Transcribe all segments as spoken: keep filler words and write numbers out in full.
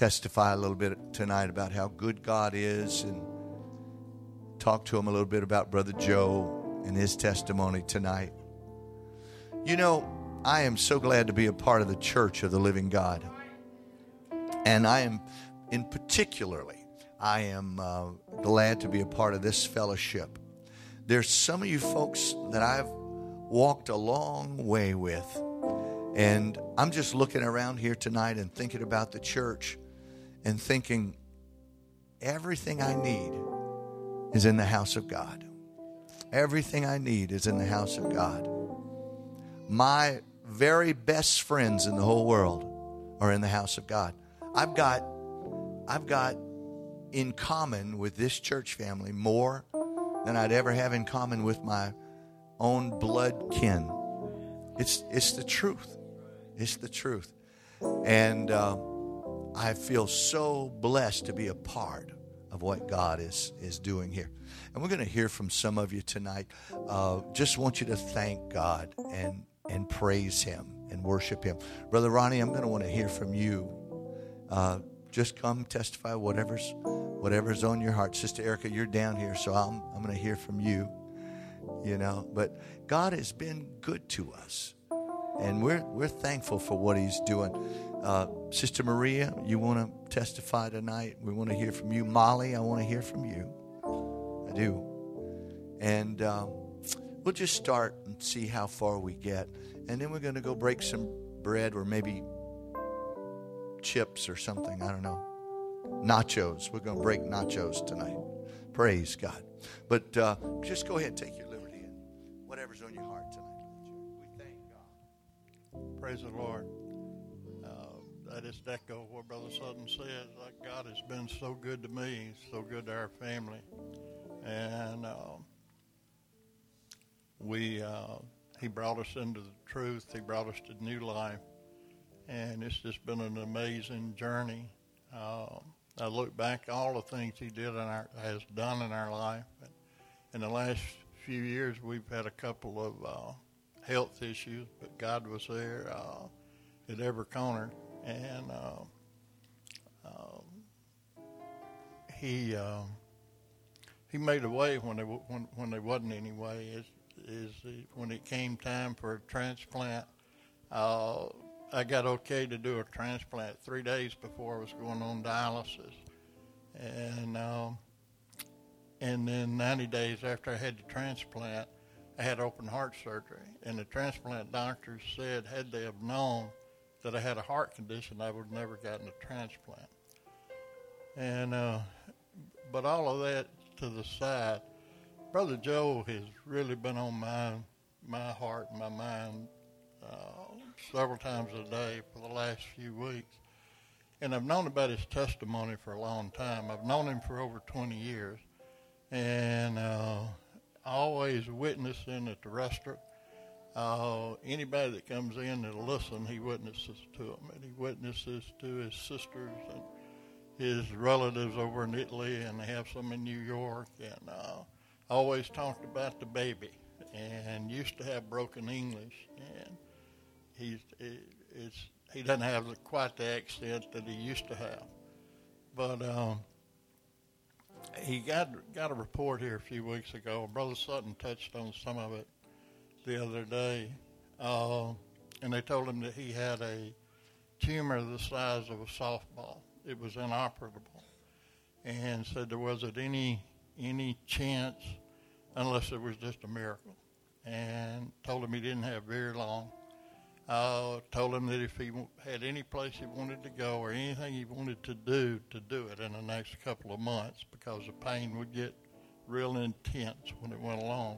testify a little bit tonight about how good God is and talk to him a little bit about Brother Joe and his testimony tonight. You know, I am so glad to be a part of the church of the living God. And I am, in particularly, I am uh, glad to be a part of this fellowship. There's some of you folks that I've walked a long way with. And I'm just looking around here tonight and thinking about the church and thinking everything I need is in the house of God. Everything I need is in the house of God. My very best friends in the whole world are in the house of God. I've got, I've got in common with this church family more than I'd ever have in common with my own blood kin. It's, it's the truth. It's the truth. And uh, I feel so blessed to be a part of what God is, is doing here. And we're going to hear from some of you tonight. Uh, just want you to thank God and, and praise him and worship him. Brother Ronnie, I'm going to want to hear from you. Uh, just come testify whatever's, whatever's on your heart. Sister Erica, you're down here, so I'm, I'm going to hear from you. You know, but God has been good to us. And we're we're thankful for what he's doing. Uh, Sister Maria, you want to testify tonight? We want to hear from you. Molly, I want to hear from you. I do. And um, we'll just start and see how far we get. And then we're going to go break some bread or maybe chips or something. I don't know. Nachos. We're going to break nachos tonight. Praise God. But uh, just go ahead and take your liberty and whatever's on your heart tonight. We thank God. Praise the Lord. Uh, I just echo what Brother Sutton said. Like God has been so good to me, so good to our family. And uh, we, uh, he brought us into the truth. He brought us to new life. And it's just been an amazing journey. Uh, I look back at all the things he did in our, has done in our life. In the last few years, we've had a couple of uh, health issues, but God was there uh, at every corner, and uh, uh, he uh, he made a way when there when when there wasn't any way. Is is when it came time for a transplant. Uh, I got okay to do a transplant three days before I was going on dialysis, and um, and then ninety days after I had the transplant, I had open heart surgery. And the transplant doctors said, had they have known that I had a heart condition, I would have never gotten a transplant. And uh, but all of that to the side, Brother Joe has really been on my my heart and my mind uh, several times a day for the last few weeks. And I've known about his testimony for a long time. I've known him for over twenty years. And uh, always witnessing at the restaurant. Uh, anybody that comes in to listen, he witnesses to them. And he witnesses to his sisters and his relatives over in Italy, and they have some in New York. And uh, always talked about the baby, and used to have broken English. And he's it's he doesn't have the, quite the accent that he used to have, but um, he got got a report here a few weeks ago. Brother Sutton touched on some of it the other day, uh, and they told him that he had a tumor the size of a softball. It was inoperable, and said there wasn't any any chance unless it was just a miracle, and told him he didn't have very long. Uh, told him that if he had any place he wanted to go or anything he wanted to do, to do it in the next couple of months, because the pain would get real intense when it went along.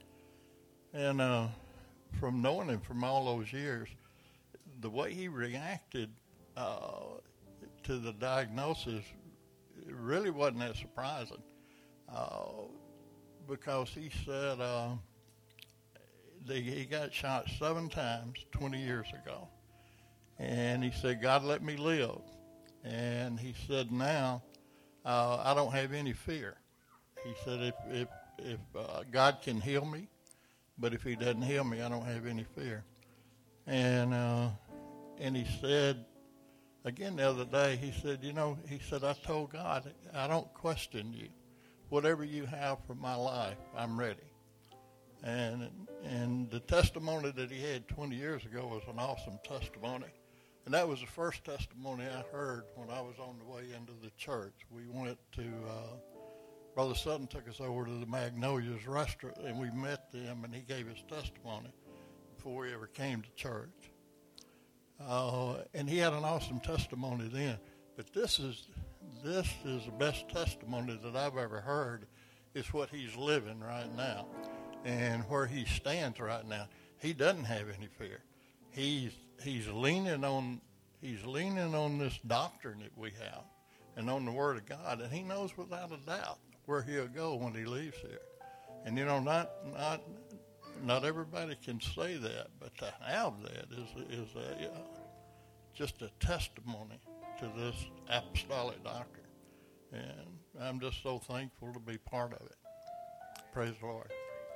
And uh, from knowing him from all those years, the way he reacted uh, to the diagnosis really wasn't that surprising, uh, because he said uh, that he got shot seven times twenty years ago. And he said, God let me live. And he said, now uh, I don't have any fear. He said, if, if, if uh, God can heal me, but if he doesn't heal me, I don't have any fear. And uh, and he said again the other day, he said, you know, he said, I told God, I don't question you. Whatever you have for my life, I'm ready. And and the testimony that he had twenty years ago was an awesome testimony. And that was the first testimony I heard when I was on the way into the church. We went to, uh, Brother Sutton took us over to the Magnolias restaurant, and we met them, and he gave his testimony before we ever came to church. Uh, and he had an awesome testimony then. But this is this is the best testimony that I've ever heard. Is what he's living right now, and where he stands right now. He doesn't have any fear. He's he's leaning on he's leaning on this doctrine that we have, and on the Word of God, and he knows without a doubt where he'll go when he leaves here. And you know, not not not everybody can say that, but to have that is is a, uh, just a testimony to this apostolic doctrine. And I'm just so thankful to be part of it. Praise the Lord.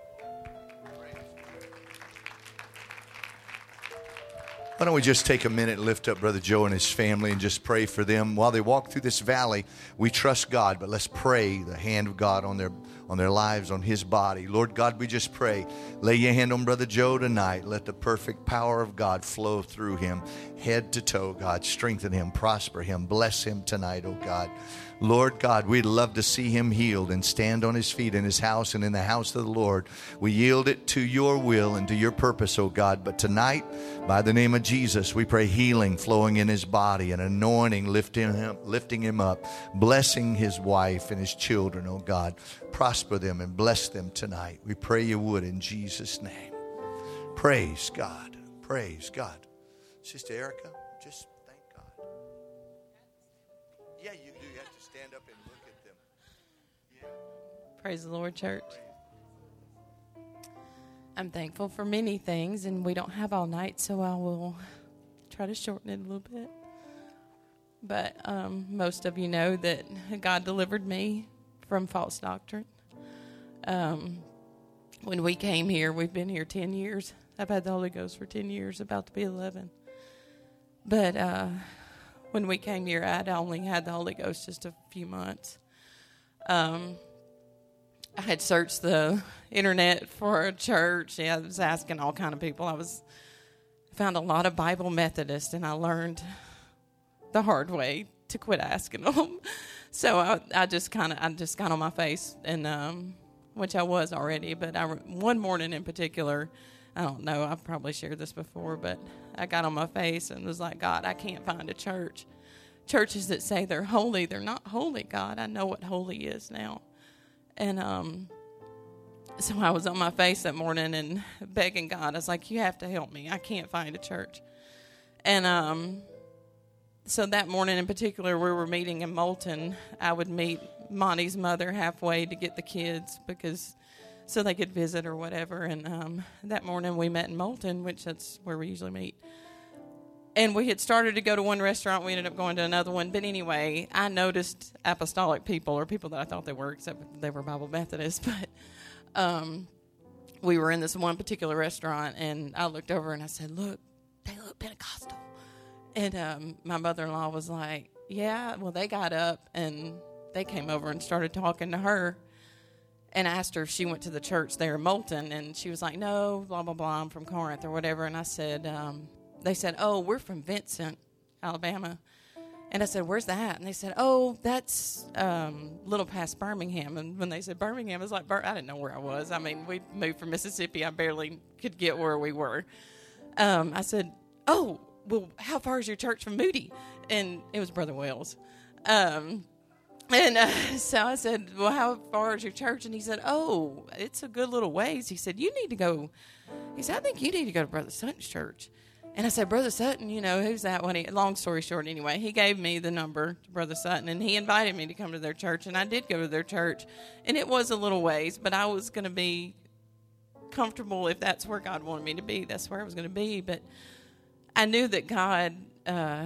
Why don't we just take a minute and lift up Brother Joe and his family and just pray for them. While they walk through this valley, we trust God, but let's pray the hand of God on their on their lives, on his body. Lord God, we just pray. Lay your hand on Brother Joe tonight. Let the perfect power of God flow through him, head to toe, God. Strengthen him, prosper him, bless him tonight, oh God. Lord God, we'd love to see him healed and stand on his feet in his house and in the house of the Lord. We yield it to your will and to your purpose, oh God. But tonight, by the name of Jesus, we pray healing flowing in his body, and anointing lifting him, lifting him up, blessing his wife and his children, oh God. Prosper them and bless them tonight. We pray you would in Jesus' name. Praise God. Praise God. Sister Erica, just thank God. Yeah, you do. You have to stand up and look at them. Yeah. Praise the Lord, church. I'm thankful for many things, and we don't have all night, so I will try to shorten it a little bit. But um, most of you know that God delivered me from false doctrine. Um, when we came here, we've been here ten years. I've had the Holy Ghost for ten years, about to be eleven. But uh, when we came here, I'd only had the Holy Ghost just a few months. Um, I had searched the internet for a church. Yeah, I was asking all kind of people. I was found a lot of Bible Methodists, and I learned the hard way to quit asking them. So I, I just kind of, I just got on my face, and um, which I was already. But I, one morning in particular, I don't know, I've probably shared this before, but I got on my face and was like, God, I can't find a church. Churches that say they're holy, they're not holy, God. I know what holy is now. And um, so I was on my face that morning and begging God. I was like, you have to help me. I can't find a church. And um, so that morning in particular, we were meeting in Moulton. I would meet Monty's mother halfway to get the kids because so they could visit or whatever. And um, that morning we met in Moulton, which that's where we usually meet. And we had started to go to one restaurant. We ended up going to another one. But anyway, I noticed apostolic people, or people that I thought they were, except they were Bible Methodists. But um, we were in this one particular restaurant, and I looked over and I said, look, they look Pentecostal. And um, my mother-in-law was like, yeah. Well, they got up, and they came over and started talking to her. And I asked her if she went to the church there in Moulton. And she was like, no, blah, blah, blah, I'm from Corinth or whatever. And I said... Um, They said, oh, we're from Vincent, Alabama. And I said, where's that? And they said, oh, that's um, a little past Birmingham. And when they said Birmingham, it was like, Bir- I didn't know where I was. I mean, we moved from Mississippi. I barely could get where we were. Um, I said, oh, well, how far is your church from Moody? And it was Brother Wells. Um, and uh, so I said, well, how far is your church? And he said, oh, it's a good little ways. He said, you need to go. He said, I think you need to go to Brother Sutton's church. And I said, Brother Sutton, you know, who's that one? He, long story short, anyway, he gave me the number to Brother Sutton, and he invited me to come to their church, and I did go to their church. And it was a little ways, but I was going to be comfortable if that's where God wanted me to be. That's where I was going to be. But I knew that God, uh,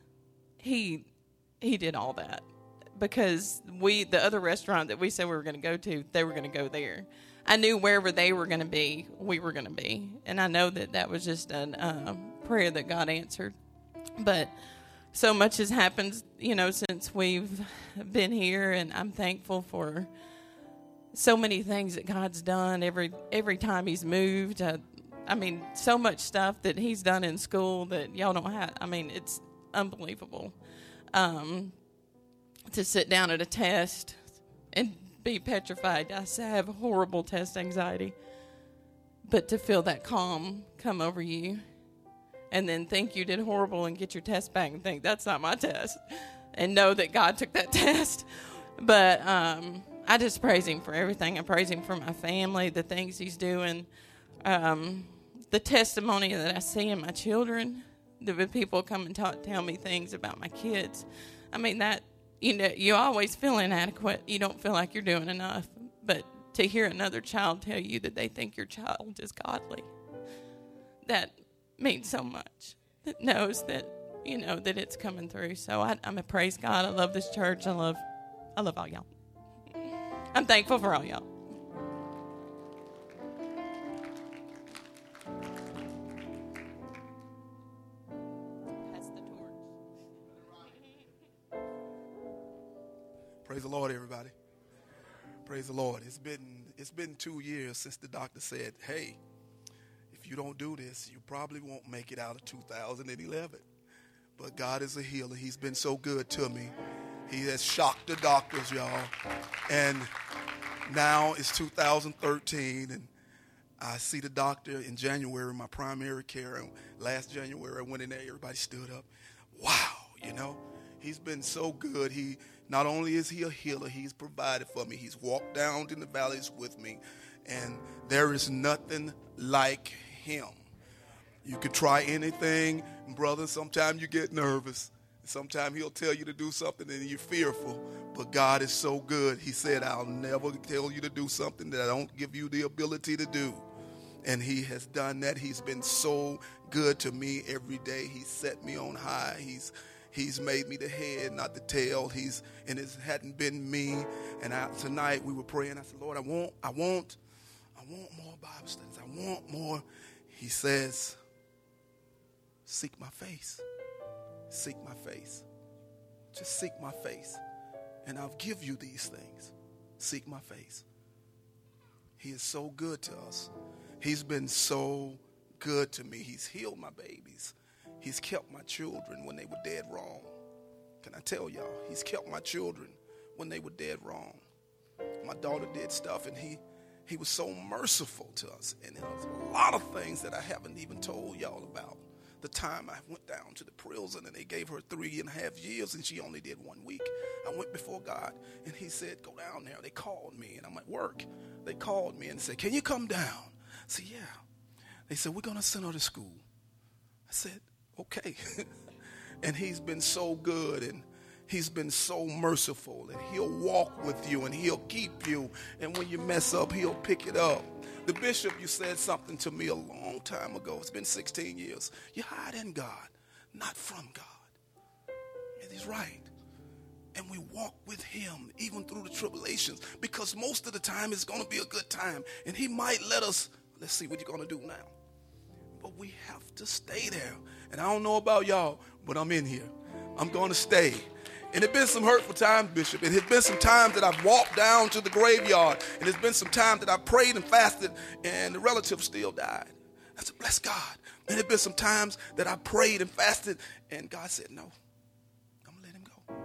he he did all that. Because we, the other restaurant that we said we were going to go to, they were going to go there. I knew wherever they were going to be, we were going to be. And I know that that was just a um, prayer that God answered. But so much has happened, you know, since we've been here, and I'm thankful for so many things that God's done every every time he's moved. Uh, I mean, so much stuff that he's done in school that y'all don't have. I mean, it's unbelievable. Um, to sit down at a test and be petrified. I have horrible test anxiety. But to feel that calm come over you and then think you did horrible and get your test back and think, that's not my test, and know that God took that test. But um, I just praise him for everything. I praise him for my family, the things he's doing, um, the testimony that I see in my children, the people come and talk, tell me things about my kids. I mean, that, you know, you always feel inadequate. You don't feel like you're doing enough. But to hear another child tell you that they think your child is godly, that means so much. That knows that, you know, that it's coming through. So I, I'm a praise God. I love this church. I love, I love all y'all. I'm thankful for all y'all. Pass the torch. Praise the Lord, everybody. Praise the Lord. It's been it's been two years since the doctor said, hey, if you don't do this, you probably won't make it out of two thousand eleven. But God is a healer. He's been so good to me. He has shocked the doctors, y'all. And now it's two thousand thirteen, and I see the doctor in January, my primary care. And last January, I went in there, everybody stood up. Wow, you know, he's been so good. He not only is he a healer, he's provided for me. He's walked down in the valleys with me, and there is nothing like him. You could try anything, brother. Sometimes you get nervous. Sometimes he'll tell you to do something and you're fearful, but God is so good. He said, I'll never tell you to do something that I don't give you the ability to do. And he has done that. He's been so good to me every day. He's set me on high. He's He's made me the head, not the tail. He's and it hadn't been me. And I, tonight we were praying. I said, Lord, I want, I want, I want more Bible studies. I want more. He says, seek my face. Seek my face. Just seek my face. And I'll give you these things. Seek my face. He is so good to us. He's been so good to me. He's healed my babies. He's kept my children when they were dead wrong. Can I tell y'all? He's kept my children when they were dead wrong. My daughter did stuff, and he he was so merciful to us. And there was a lot of things that I haven't even told y'all about. The time I went down to the prison, and they gave her three and a half years, and she only did one week. I went before God, and he said, go down there. They called me, and I'm at work. They called me and said, can you come down? I said, yeah. They said, we're going to send her to school. I said, okay. And he's been so good, and he's been so merciful, and he'll walk with you, and he'll keep you, and when you mess up, he'll pick it up. The bishop, you said something to me a long time ago. It's been sixteen years. You hide in God, not from God. And he's right. And we walk with him even through the tribulations, because most of the time it's going to be a good time, and he might let us, let's see what you're going to do now. But we have to stay there. And I don't know about y'all, but I'm in here. I'm going to stay. And it's been some hurtful times, Bishop. And it's been some times that I've walked down to the graveyard. And there's been some times that I've prayed and fasted, and the relative still died. I said, bless God. And there's been some times that I prayed and fasted, and God said, no, I'm going to let him go.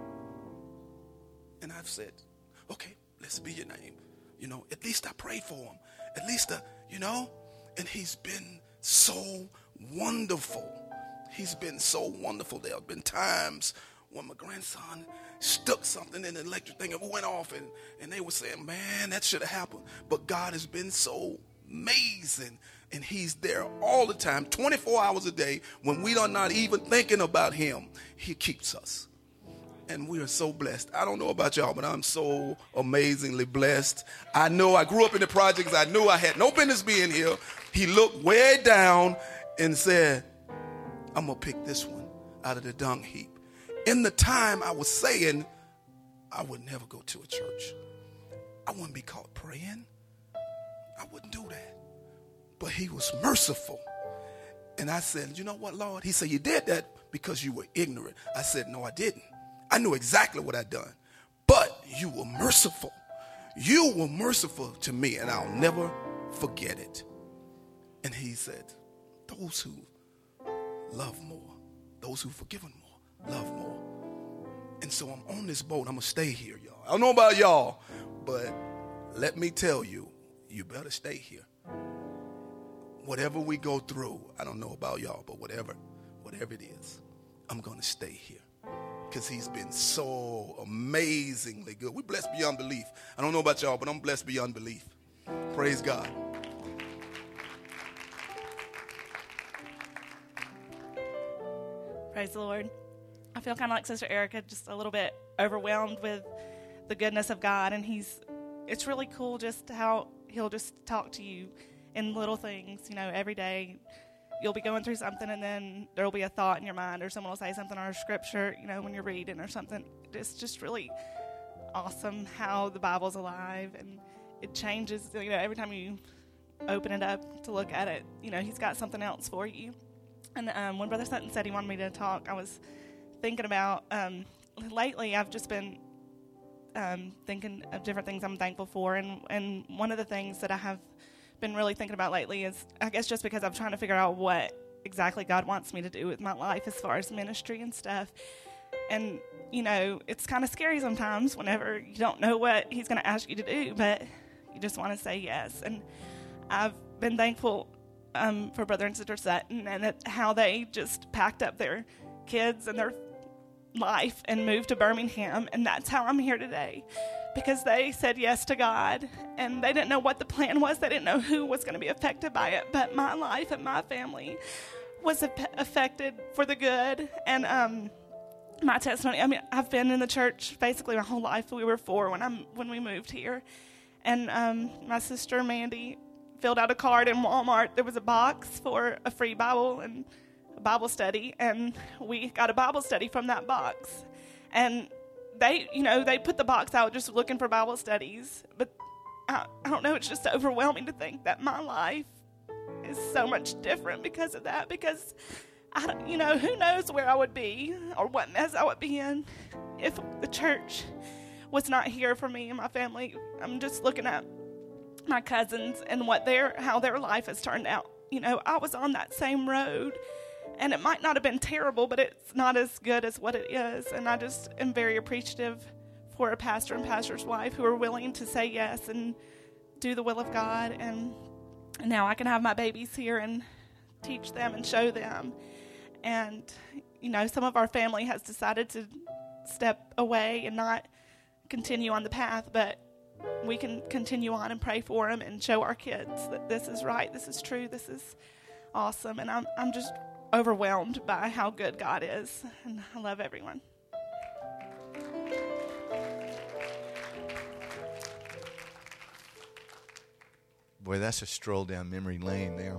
And I've said, okay, let's be your name. You know, at least I prayed for him. At least, I, you know, and he's been so wonderful. He's been so wonderful. There have been times when my grandson stuck something in the electric thing and went off, and, and they were saying, man, that should have happened. But God has been so amazing, and he's there all the time, twenty-four hours a day. When we are not even thinking about him, he keeps us. And we are so blessed. I don't know about y'all, but I'm so amazingly blessed. I know I grew up in the projects. I knew I had no business being here. He looked way down and said, I'm going to pick this one out of the dung heap. In the time I was saying, I would never go to a church. I wouldn't be caught praying. I wouldn't do that. But he was merciful. And I said, you know what, Lord? He said, you did that because you were ignorant. I said, no, I didn't. I knew exactly what I'd done. But you were merciful. You were merciful to me, and I'll never forget it. And he said, those who love more, those who've forgiven more, love more. And so I'm on this boat. I'm going to stay here, y'all. I don't know about y'all, but let me tell you, you better stay here. Whatever we go through, I don't know about y'all, but whatever, whatever it is, I'm going to stay here. Because he's been so amazingly good. We're blessed beyond belief. I don't know about y'all, but I'm blessed beyond belief. Praise God. Praise the Lord. I feel kind of like Sister Erica, just a little bit overwhelmed with the goodness of God. And he's, it's really cool just how he'll just talk to you in little things, you know, every day. You'll be going through something, and then there will be a thought in your mind, or someone will say something, or a scripture, you know, when you're reading or something. It's just really awesome how the Bible's alive, and it changes, you know, every time you open it up to look at it, you know, he's got something else for you. And um, when Brother Sutton said he wanted me to talk, I was thinking about, um, lately I've just been um, thinking of different things I'm thankful for, and, and one of the things that I have been really thinking about lately is, I guess just because I'm trying to figure out what exactly God wants me to do with my life as far as ministry and stuff. And, you know, it's kind of scary sometimes whenever you don't know what he's going to ask you to do, but you just want to say yes. And I've been thankful um, for Brother and Sister Sutton, and that how they just packed up their kids and their life and moved to Birmingham, and that's how I'm here today. Because they said yes to God, and they didn't know what the plan was. They didn't know who was going to be affected by it, but my life and my family was affected for the good. And um, my testimony, I mean, I've been in the church basically my whole life. We were four when, I'm, when we moved here. And um, my sister, Mandy, filled out a card in Walmart. There was a box for a free Bible and a Bible study, and we got a Bible study from that box. And They, you know, they put the box out just looking for Bible studies. But I, I don't know, it's just overwhelming to think that my life is so much different because of that. Because, I don't, you know, who knows where I would be or what mess I would be in if the church was not here for me and my family. I'm just looking at my cousins and what their, how their life has turned out. You know, I was on that same road. And it might not have been terrible, but it's not as good as what it is. And I just am very appreciative for a pastor and pastor's wife who are willing to say yes and do the will of God. And now I can have my babies here and teach them and show them. And, you know, some of our family has decided to step away and not continue on the path, but we can continue on and pray for them and show our kids that this is right, this is true, this is awesome. And I'm I'm just overwhelmed by how good God is, and I love everyone. Boy, that's a stroll down memory lane there.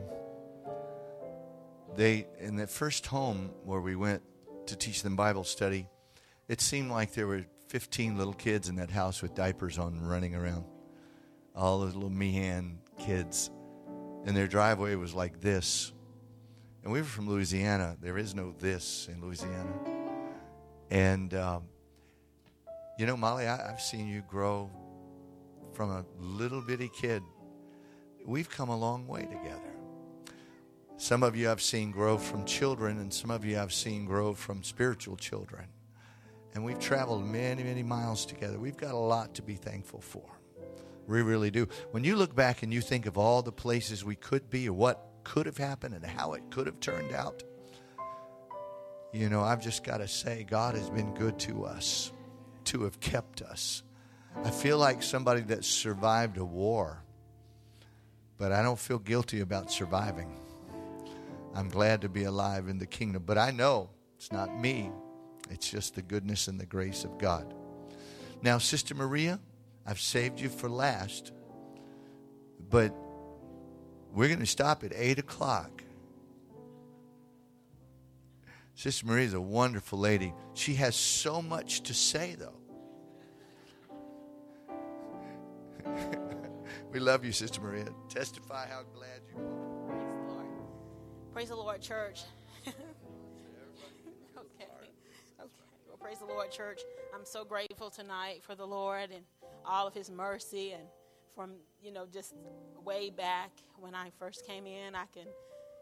They, in that first home where we went to teach them Bible study, it seemed like there were fifteen little kids in that house with diapers on running around. All those little Meehan kids. And their driveway was like this. And we were from Louisiana. There is no this in Louisiana. And, um, you know, Molly, I, I've seen you grow from a little bitty kid. We've come a long way together. Some of you I've seen grow from children, and some of you I've seen grow from spiritual children. And we've traveled many, many miles together. We've got a lot to be thankful for. We really do. When you look back and you think of all the places we could be or what could have happened and how it could have turned out, you know, I've just got to say, God has been good to us, to have kept us. I feel like somebody that survived a war, but I don't feel guilty about surviving. I'm glad to be alive in the kingdom, but I know it's not me. It's just the goodness and the grace of God. Now, Sister Maria, I've saved you for last, but we're going to stop at eight o'clock. Sister Maria is a wonderful lady. She has so much to say, though. We love you, Sister Maria. Testify how glad you are. Praise the Lord. Praise the Lord, church. Praise the Lord, church. I'm so grateful tonight for the Lord and all of his mercy. And from, you know, just way back when I first came in, I can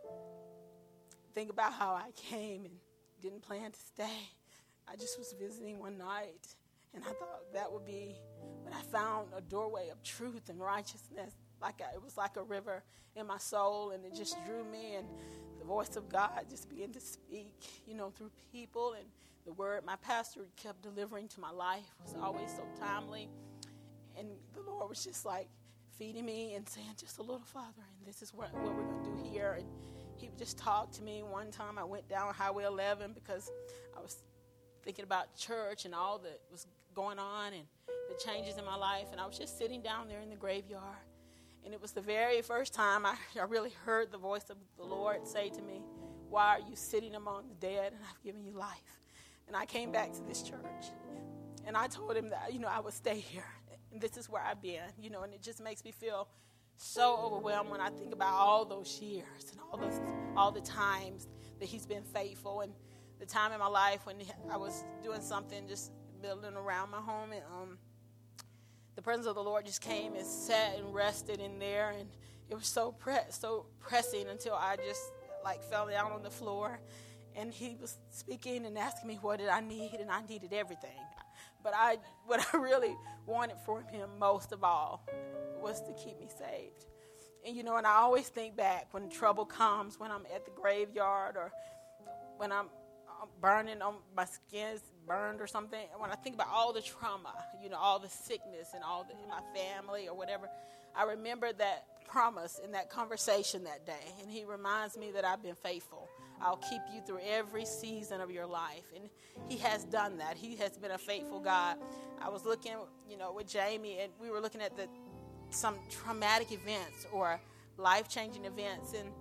think about how I came and didn't plan to stay. I just was visiting one night, and I thought that would be, but I found a doorway of truth and righteousness. Like I, it was like a river in my soul, and it just drew me, and the voice of God just began to speak, you know, through people, and the word my pastor kept delivering to my life was always so timely, and the Lord was just like feeding me and saying, just a little farther, and this is what, what we're going to do here. And he would just talk to me. One time I went down Highway eleven because I was thinking about church and all that was going on and the changes in my life, and I was just sitting down there in the graveyard. And it was the very first time I, I really heard the voice of the Lord say to me, why are you sitting among the dead, and I've given you life? And I came back to this church, and I told him that, you know, I would stay here, and this is where I've been, you know, and it just makes me feel so overwhelmed when I think about all those years and all those, all the times that he's been faithful, and the time in my life when I was doing something, just building around my home, and um, the presence of the Lord just came and sat and rested in there, and it was so pre- so pressing until I just like fell down on the floor, and he was speaking and asking me what did I need, and I needed everything. But I, what I really wanted from him most of all was to keep me saved. And you know, and I always think back when trouble comes, when I'm at the graveyard or when I'm burning on my skin's burned or something, and when I think about all the trauma, you know, all the sickness and all the, in my family or whatever, I remember that promise in that conversation that day, and he reminds me that I've been faithful. I'll keep you through every season of your life, and he has done that. He has been a faithful God. I was looking, you know, with Jamie, and we were looking at the some traumatic events or life-changing events, and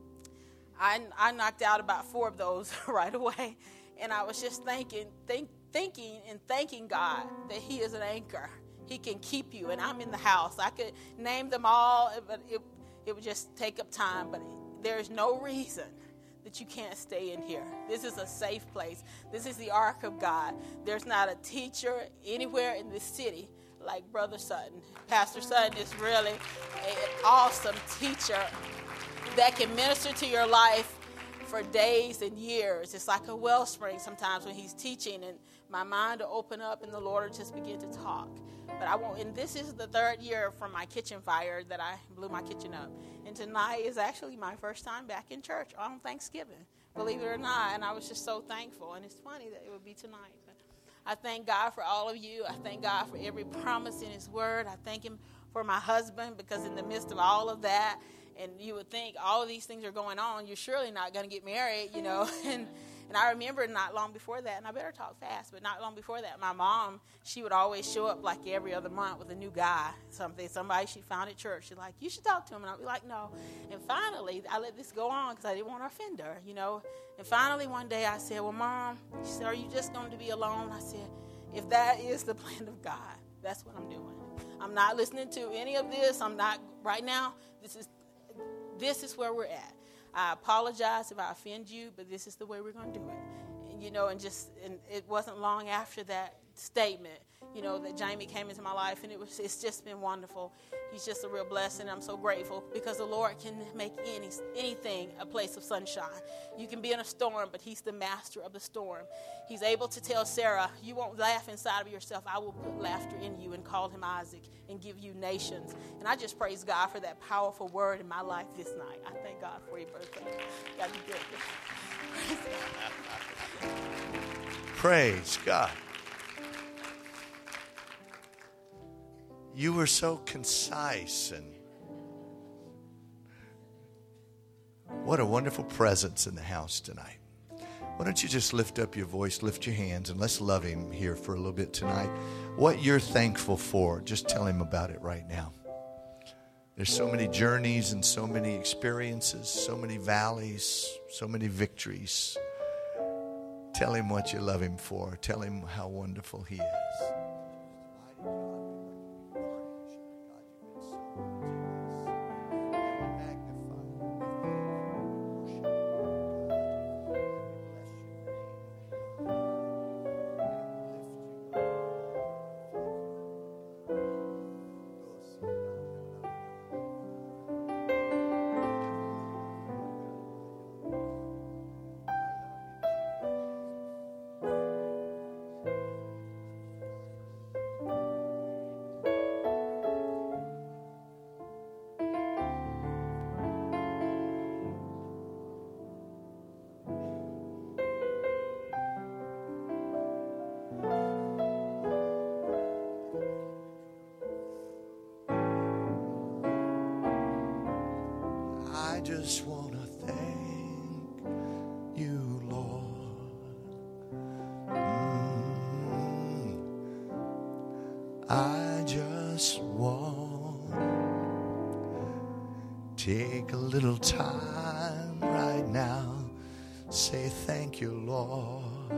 I, I knocked out about four of those right away, and I was just thinking, think, thinking and thanking God that he is an anchor. He can keep you, and I'm in the house. I could name them all, but it, it would just take up time, but there's no reason that you can't stay in here. This is a safe place. This is the ark of God. There's not a teacher anywhere in this city like Brother Sutton. Pastor Sutton is really an awesome teacher that can minister to your life for days and years. It's like a wellspring sometimes when he's teaching, and my mind will open up and the Lord will just begin to talk. But I won't, and this is the third year from my kitchen fire that I blew my kitchen up. And tonight is actually my first time back in church on Thanksgiving, believe it or not. And I was just so thankful. And it's funny that it would be tonight. But I thank God for all of you. I thank God for every promise in his word. I thank him for my husband, because in the midst of all of that, and you would think all of these things are going on, you're surely not going to get married, you know. And and I remember not long before that, and I better talk fast, but not long before that, my mom, she would always show up like every other month with a new guy, something, somebody she found at church. She's like, you should talk to him. And I'd be like, no. And finally, I let this go on because I didn't want to offend her, you know. And finally, one day I said, well, Mom, she said, are you just going to be alone? I said, if that is the plan of God, that's what I'm doing. I'm not listening to any of this. I'm not, right now, this is This is where we're at. I apologize if I offend you, but this is the way we're going to do it. And, you know, and just, and it wasn't long after that statement, you know, that Jamie came into my life, and it was, it's just been wonderful. He's just a real blessing. I'm so grateful because the Lord can make any anything a place of sunshine. You can be in a storm, but he's the master of the storm. He's able to tell Sarah, you won't laugh inside of yourself. I will put laughter in you, and call him Isaac and give you nations. And I just praise God for that powerful word in my life this night. I thank God for your birthday. God be good. Praise God. Praise God. You were so concise, and what a wonderful presence in the house tonight. Why don't you just lift up your voice, lift your hands, and let's love him here for a little bit tonight. What you're thankful for, just tell him about it right now. There's so many journeys and so many experiences, so many valleys, so many victories. Tell him what you love him for. Tell him how wonderful he is. just want to thank you, Lord. Mm. I just want to take a little time right now. Say thank you, Lord,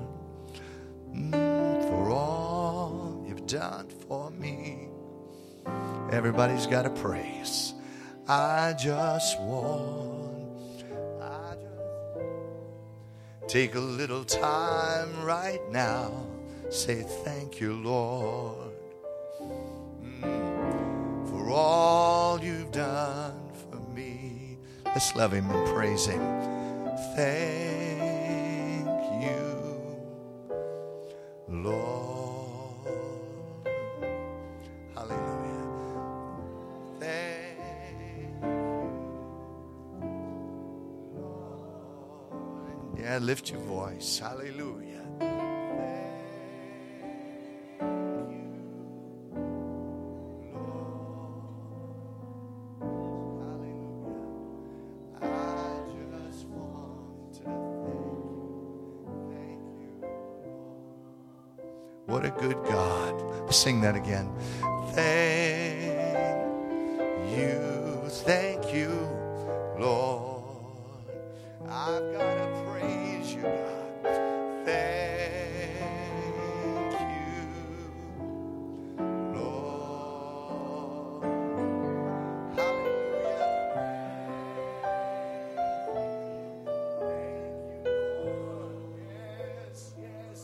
mm, for all you've done for me. Everybody's got a praise. I just want, I just take a little time right now. Say thank you, Lord, mm, for all you've done for me. Let's love him and praise him. Thank you, Lord. Hallelujah. Thank you, Lord. Yeah, lift your voice. Hallelujah. What a good God. Let's sing that again. Thank you, thank you, Lord. I've got to praise you, God. Thank you, Lord. Hallelujah. Thank you, Lord. Yes, yes.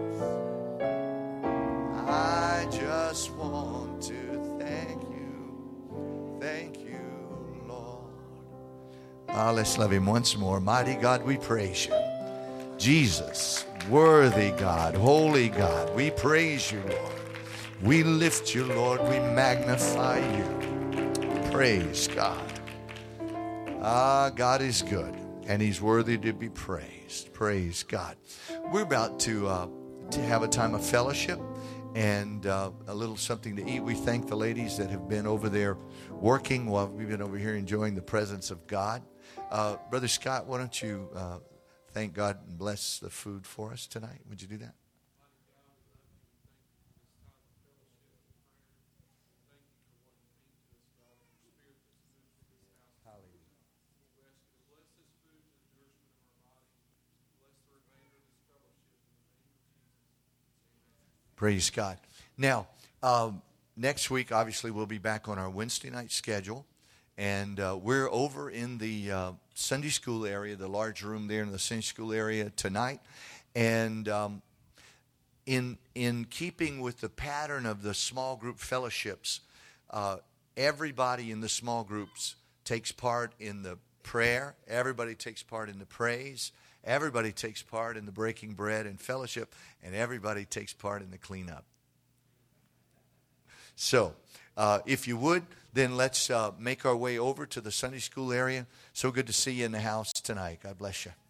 I just want to thank you, thank you, Lord. Ah, let's love him once more. Mighty God, we praise you. Jesus, worthy God, holy God, we praise you, Lord. We lift you, Lord. We magnify you. Praise God. Ah, God is good, and he's worthy to be praised. Praise God. We're about to, uh, to have a time of fellowship and uh, a little something to eat. We thank the ladies that have been over there working while we've been over here enjoying the presence of God. Uh, Brother Scott, why don't you uh, thank God and bless the food for us tonight? Would you do that? Praise God. Now, um, next week, obviously, we'll be back on our Wednesday night schedule. And uh, we're over in the uh, Sunday school area, the large room there in the Sunday school area tonight. And um, in in keeping with the pattern of the small group fellowships, uh, everybody in the small groups takes part in the prayer. Everybody takes part in the praise. Everybody takes part in the breaking bread and fellowship, and everybody takes part in the cleanup. So, uh, if you would, then let's uh, make our way over to the Sunday school area. So good to see you in the house tonight. God bless you.